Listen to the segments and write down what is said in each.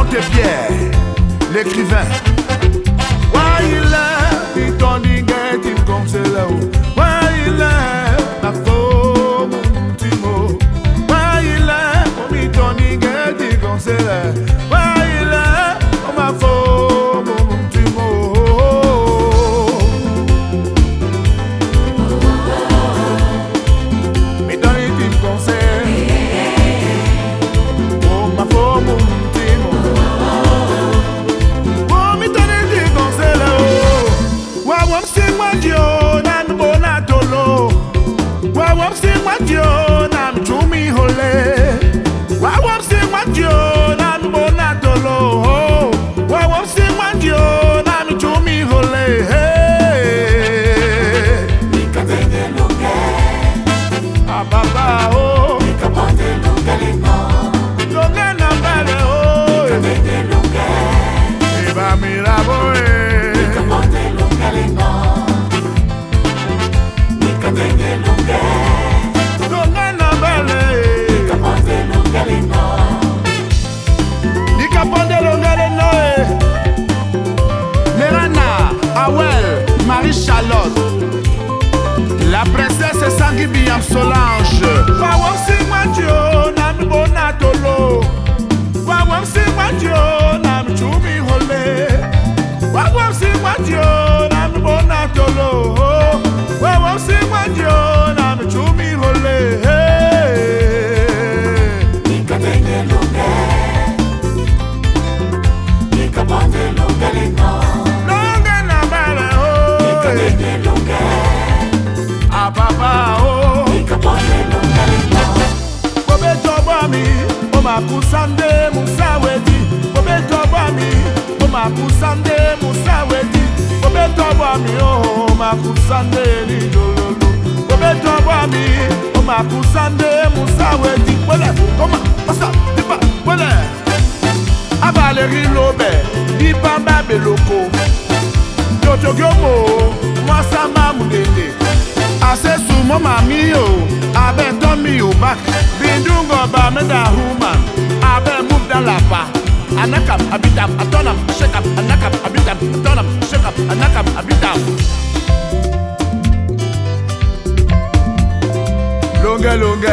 Pierre, l'écrivain. Why il est, il t'en dit qu'il me console. Why il est, ma faux, mon petit mot. Why il est, il t'en dit qu'il me console. Why il est, ma faux, mon petit mot. Mais dans les petits conseils, oh ma faux, mon petit mot. Marie-Charlotte, la princesse Sanguibiam Solange. Wawam si madio nam bonatolo. Wawam si madio nam chumi hole. Wawam si madio nam bonatolo. Wawam si madio nam chumi hole. Nikatenge lunge, nikapande lunge lino. Kusande musawedi, obeto bami, o makusande musawedi, obeto bami, o makusande ni jololo, obeto bami, o makusande musawedi, wele, koma, pasa, dipa, wele, avaleri lobe, dipa mbabe loko, yotogyomo, mwasama mudende, asesu mama miyo, abe tomi ubak, bindungo ba meda human. Abe move down la pa. Anakam abitam, atonam, shake up, anakam abitam, atonam, shake up, anakam abitam. Longue, longue.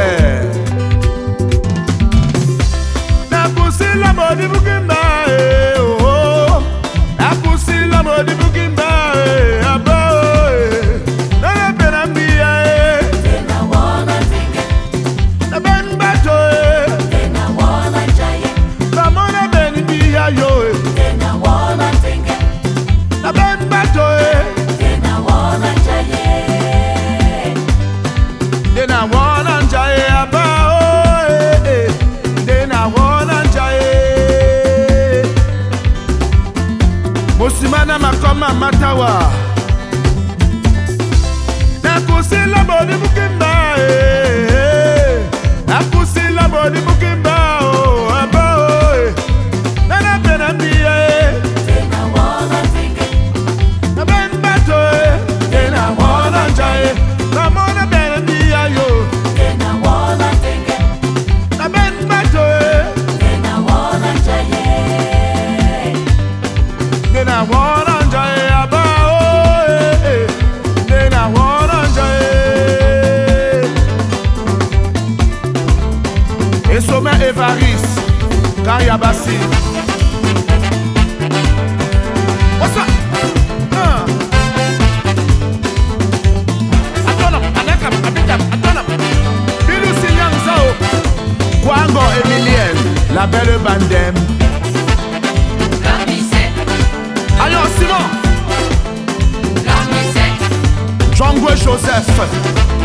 Na poussi la mode bugimba, oh oh. Na poussi la mode bugimba, abo. Na la penambia, Tena wana tinge, na ben bato. Yo, tena wana tinge, na ben bato, tena wana jaye, tena wana jaye aba, tena wana jaye. Mosimana makoma matawa, na kusi la bodi bukimba, na kusi la bodi bukimba, oh aba. Evaris, Kayabasi. What's up? Atonam, Anakam, Abitam, Atonam. Bilu Sinyang Zao. Kwango Emilienne, la belle bandem. Allons, Simon. Django Joseph.